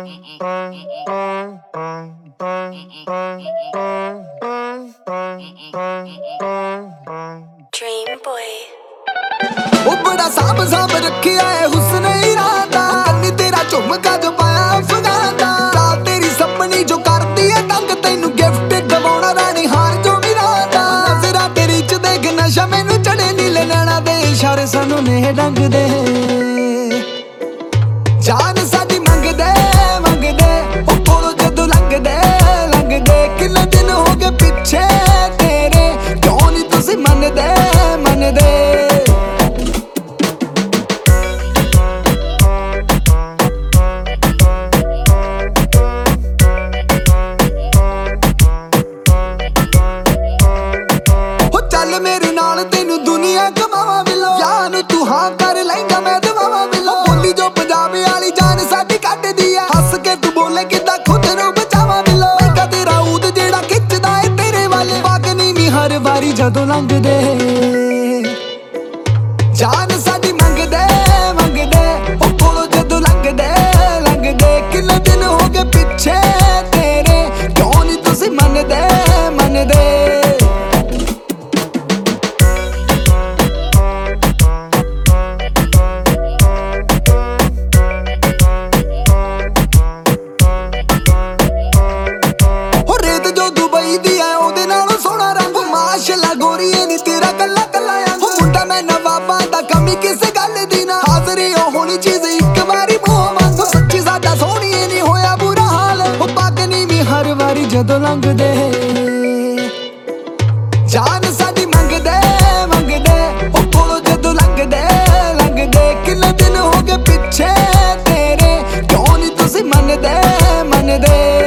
Dream boy ਉਹ ਬੜਾ ਸਾਂਭ ਸਾਂਭ ਰੱਖਿਆ ਏ ਹੁਸਨ ਇਰਾਦਾ ਕੰਨੀ ਤੇਰਾ ਝੁਮਕਾ ਜੋ ਪਾਇਆ ਅਫਗਾਨ ਦਾ ਰਾਤ ਤੇਰੀ ਸਪਨੀ ਜੋ ਕਰਦੀ ਏ ਤੰਗ ਤੈਨੂੰ ਗਿਫਟ ਦਵਾਉਣਾ ਰਾਣੀ ਹਾਰ ਜੋ ਮਿਰਾਦਾ ਨਜ਼ਰਾਂ ਤੇਰੀ ਚ ਦੇਖ ਨਸ਼ਾ ਮੈਨੂੰ ਚੜੇ ਨੀਲੇ ਨੈਣਾ ਦੇ ਇਸ਼ਾਰੇ ਸਾਨੂੰ ਨੇ ਡੰਗਦੇ ਜਾਨ ਸਾਡੀ ਮੰਗਦੇ ਉਹ ਕੋਲੋਂ ਜਦੋਂ ਲੰਘਦੇ ਕਿੰਨੇ ਦਿਨ ਹੋ ਗਏ ਪਿੱਛੇ ਤੇਰੇ ਕਿਉਂ ਨਹੀਂ ਤੁਸੀਂ ਮੰਨਦੇ ਚੱਲ ਮੇਰੇ ਨਾਲ ਤੈਨੂੰ ਦੁਨੀਆ ਕਮਾਵਾਂ ਬਿਲੋ ਯਾਰ ਨੂੰ ਤੂੰ ਹਾਂ ਕਰ ਲੈਂਗਾ ਮੈਂ ਦਵਾਵਾਂ ਬਿਲੋ ਬੋਲੀ ਜੋ ਪੰਜਾਬ ਵਾਲੀ ਜਾਨ ਸਾਡੀ ਕੱਢਦੀ ਆ ਹੱਸ ਕੇ ਤੂੰ ਬੋਲੇ ਕਿੱਦਾਂ ਖੁਦ ਨੂੰ ਬਚਾਵਾਂ ਬਿਲੋ ਮੈਂ ਤੇਰਾ ਊਦ ਜਿਹੜਾ ਖਿੱਚਦਾ ਏ ਤੇਰੇ ਵੱਲ ਬਾਗਨੀ ਵੀ ਹਰ ਵਾਰੀ ਜਦੋਂ ਲੰਘਦੇ ਜਾਨ ਸਾਡੀ ਮੰਗਦੇ ਉਹ ਕੋਲੋਂ ਜਦੋਂ ਲੰਘਦੇ ਕਿੰਨੇ ਦਿਨ ਹੋ ਗਏ ਪਿੱਛੇ ਤੇਰੇ ਕਿਉਂ ਨਹੀਂ ਤੁਸੀਂ ਮੰਨਦੇ ਦੁਬਈ ਦੀ ਐ ਉਹਦੇ ਨਾਲੋਂ ਸੋਹਣਾ ਰੰਗ ਮਾਸ਼ਾਅੱਲਾ ਗੋਰੀਏ ਨੀ ਤੇਰਾ ਕੱਲਾ ਕੱਲਾ ਅੰਗ ਮੁੰਡਾ ਮੈਂ ਨਵਾਬਾਂ ਦਾ ਕਮੀ ਕਿਸੇ ਗੱਲ ਦੀ ਨਾ ਹਾਜ਼ਰੀ ਉਹ ਹੋਣੀ ਚੀਜ਼ ਇੱਕ ਵਾਰੀ ਮੂੰਹ ਮੰਗ ਸੱਚੀ ਸਾਡਾ ਸੋਹਣੀਏ ਨੀ ਹੋਇਆ ਬੁਰਾ ਹਾਲ ਉਹ ਪਾਗਨੀ ਵੀ ਹਰ ਵਾਰੀ ਜਦੋਂ ਲੰਘਦੇ ਜਾਨ ਸਾਡੀ ਮੰਗਦੇ ਉਹ ਕੋਲੋਂ ਜਦੋਂ ਲੰਘਦੇ ਕਿੰਨੇ ਦਿਨ ਹੋ ਗਏ ਪਿੱਛੇ ਤੇਰੇ ਕਿਉਂ ਨਹੀਂ ਤੁਸੀਂ ਮੰਨਦੇ